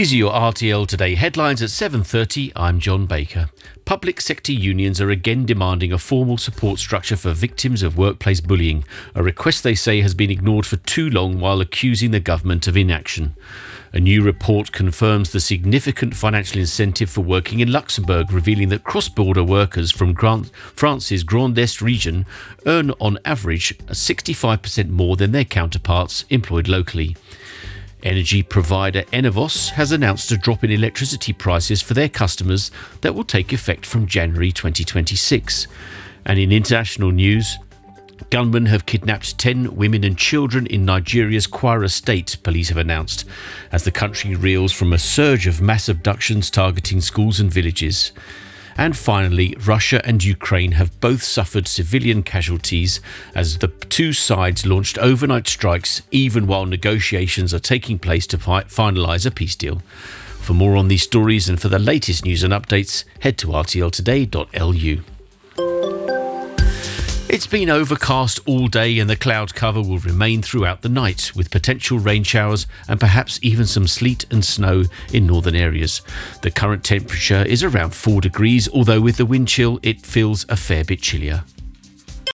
These are your RTL Today headlines at 7:30. I'm John Baker. Public sector unions are again demanding a formal support structure for victims of workplace bullying, a request they say has been ignored for too long while accusing the government of inaction. A new report confirms the significant financial incentive for working in Luxembourg, revealing that cross-border workers from France's Grand Est region earn on average 65% more than their counterparts employed locally. Energy provider Enevos has announced a drop in electricity prices for their customers that will take effect from January 2026. And in international news, gunmen have kidnapped 10 women and children in Nigeria's Kwara state, police have announced, as the country reels from a surge of mass abductions targeting schools and villages. And finally, Russia and Ukraine have both suffered civilian casualties as the two sides launched overnight strikes, even while negotiations are taking place to finalise a peace deal. For more on these stories and for the latest news and updates, head to rtltoday.lu. It's been overcast all day and the cloud cover will remain throughout the night, with potential rain showers and perhaps even some sleet and snow in northern areas. The current temperature is around 4 degrees, although with the wind chill it feels a fair bit chillier.